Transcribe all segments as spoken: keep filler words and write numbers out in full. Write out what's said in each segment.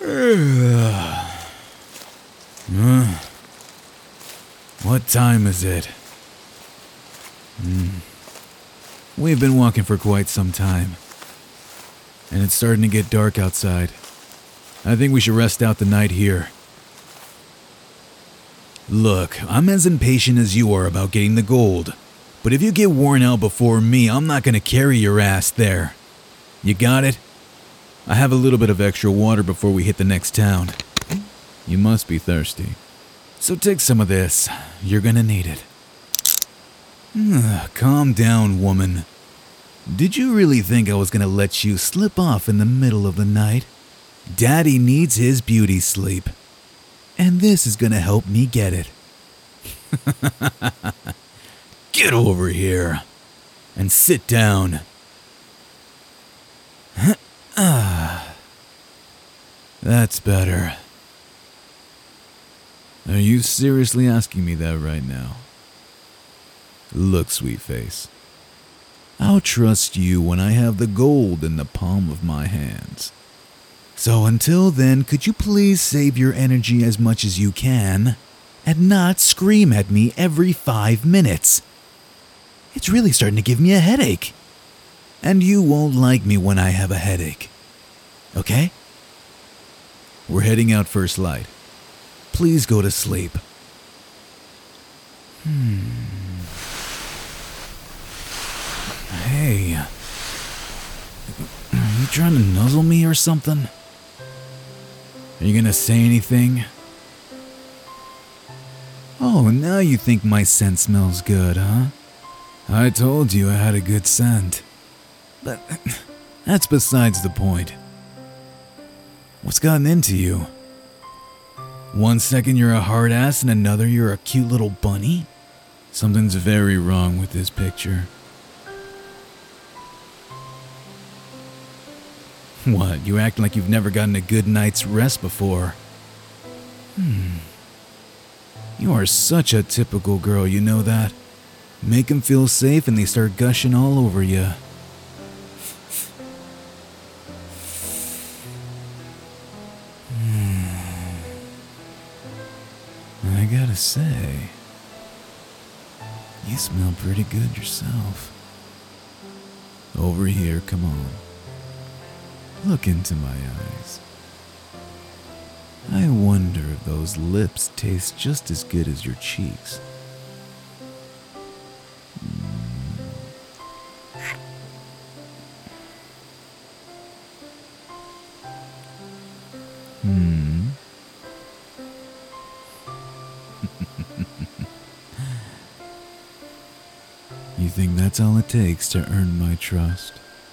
Uh, what time is it? Mm. We've been walking for quite some time, and it's starting to get dark outside. I think we should rest out the night here. Look, I'm as impatient as you are about getting the gold, but if you get worn out before me, I'm not gonna carry your ass there. You got it? I have a little bit of extra water before we hit the next town. You must be thirsty. So take some of this. You're gonna need it. Ugh, calm down, woman. Did you really think I was gonna let you slip off in the middle of the night? Daddy needs his beauty sleep. And this is gonna help me get it. Get over here. And sit down. That's better. Are you seriously asking me that right now? Look, sweet face. I'll trust you when I have the gold in the palm of my hands. So until then, could you please save your energy as much as you can and not scream at me every five minutes? It's really starting to give me a headache. And you won't like me when I have a headache. Okay? We're heading out first light. Please go to sleep. Hmm. Hey. Are you trying to nuzzle me or something? Are you gonna say anything? Oh, now you think my scent smells good, huh? I told you I had a good scent. But that's besides the point. What's gotten into you? One second you're a hard ass and another you're a cute little bunny? Something's very wrong with this picture. What, you acting like you've never gotten a good night's rest before? Hmm. You are such a typical girl, you know that? Make them feel safe and they start gushing all over you. I gotta say, you smell pretty good yourself. Over here, come on. Look into my eyes. I wonder if those lips taste just as good as your cheeks. Hmm. You think that's all it takes to earn my trust?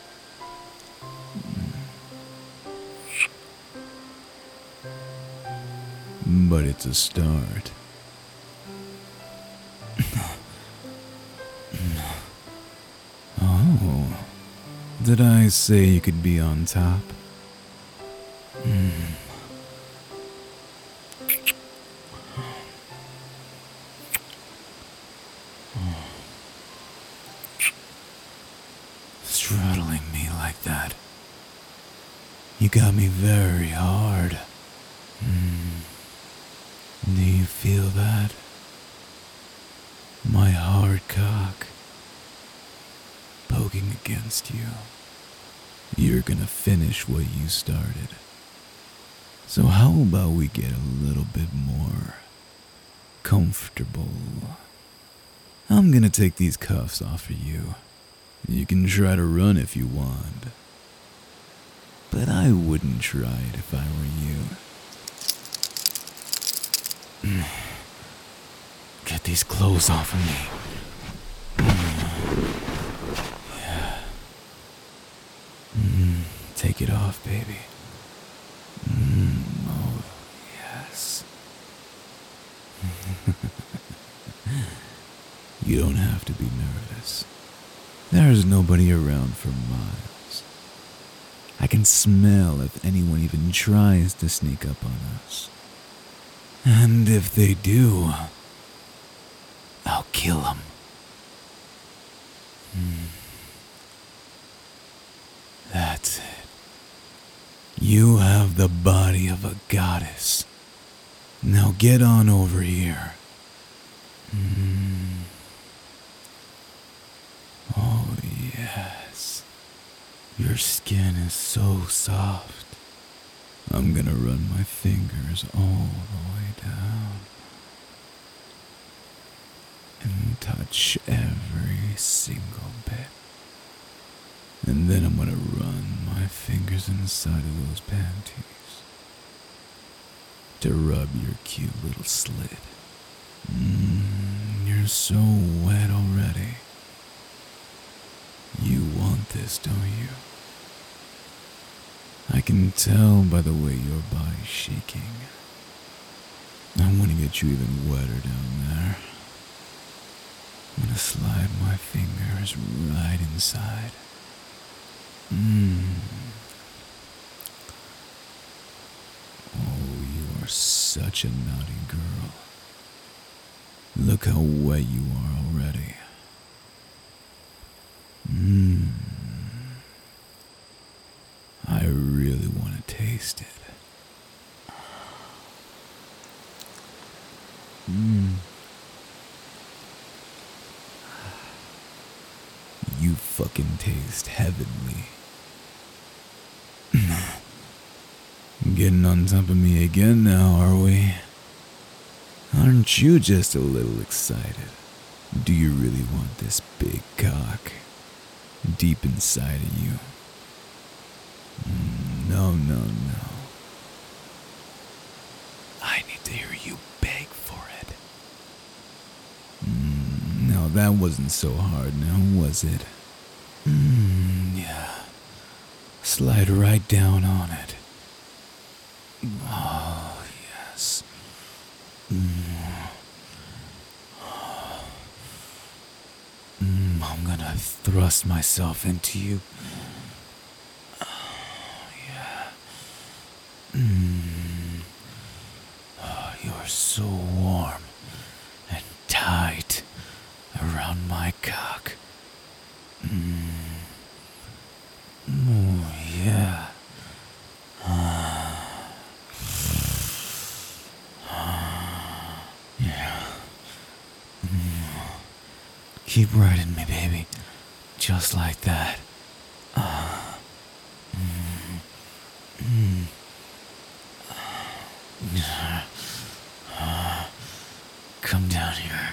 But it's a start. Oh, did I say you could be on top? Mm. Straddling me like that. You got me very hard. Mm. Do you feel that? My hard cock poking against you. You're gonna finish what you started. So how about we get a little bit more comfortable? I'm gonna take these cuffs off of you. You can try to run if you want. But I wouldn't try it if I were you. Get these clothes off of me. Yeah. Mm, take it off, baby. Mm, oh, yes. You don't have to be nervous. There's nobody around for miles. I can smell if anyone even tries to sneak up on us. And if they do, I'll kill them. Hmm. That's it. You have the body of a goddess. Now get on over here. Mm. Oh, yes. Your skin is so soft. I'm gonna run my fingers all the way down and touch every single bit. And then I'm gonna run my fingers inside of those panties to rub your cute little slit. Mmm, you're so wet already. You want this, don't you? I can tell by the way your body's shaking. I want to get you even wetter down there. I'm gonna slide my fingers right inside. Mmm. Oh, you are such a naughty girl. Look how wet you are already. Mmm. I really want to taste it. Mmm. You fucking taste heavenly. Getting on top of me again now, are we? Aren't you just a little excited? Do you really want this big cock deep inside of you? No, no, no. I need to hear you beg for it. Mm, no, that wasn't so hard now, was it? Mm, yeah. Slide right down on it. Oh, yes. Mm. Mm, I'm gonna thrust myself into you. Oh, yeah. Mm. Oh, you're so warm and tight around my cock. Mm. Oh, yeah. Uh. Yeah. Mm. Keep riding me, baby. Just like that. Uh. Mm. Mm. Uh. Uh. Come down here.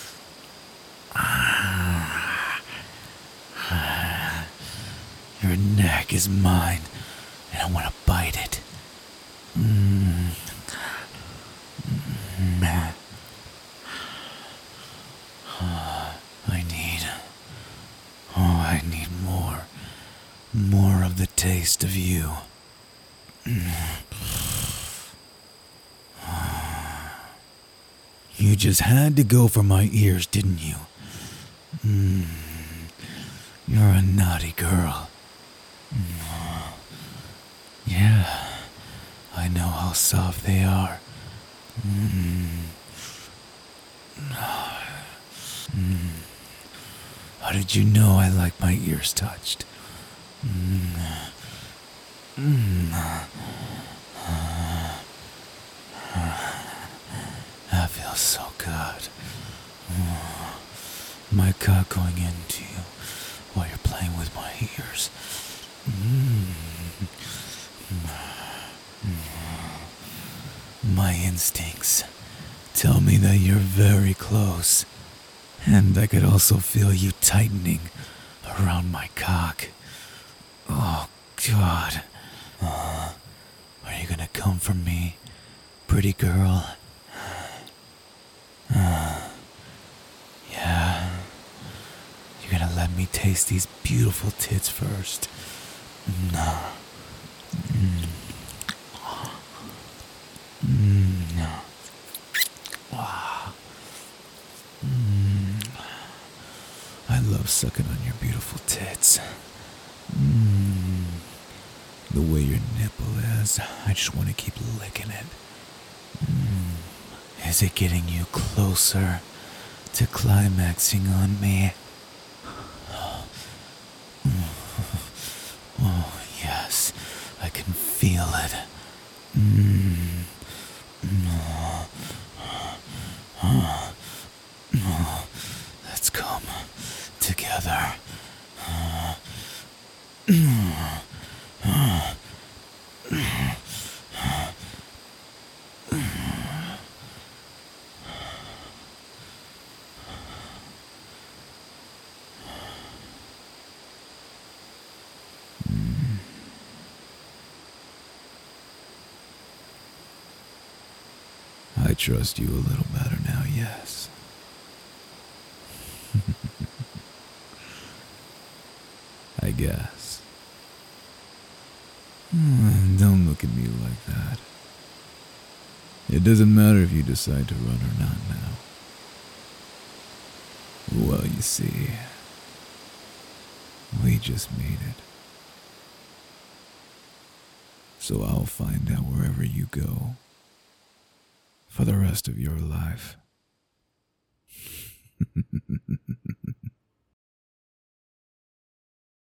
Ah. Ah. Your neck is mine, and I want to bite it. Mm. Mm. Uh, I need... Oh, I need more. More of the taste of you. You just had to go for my ears, didn't you? Mm. You're a naughty girl. Mm. Yeah, I know how soft they are. Mm. Mm. How did you know I like my ears touched? Mm. Mm. Uh. That feels so good. Oh, my cock going into you while you're playing with my ears. Mm. My instincts tell me that you're very close, and I could also feel you tightening around my cock. Oh, God. Uh, are you gonna come for me, pretty girl? Uh, yeah. You're gonna let me taste these beautiful tits first. No. Mm. Mm. Wow. Mm. I love sucking on your beautiful tits. Mm. The way your nipple is, I just want to keep licking it. Mm. Is it getting you closer to climaxing on me? Oh, yes, I can feel feel it. Mm. Let's come together. I trust you a little better now, yes. I guess. Don't look at me like that. It doesn't matter if you decide to run or not now. Well, you see, we just made it. So I'll find out wherever you go for the rest of your life.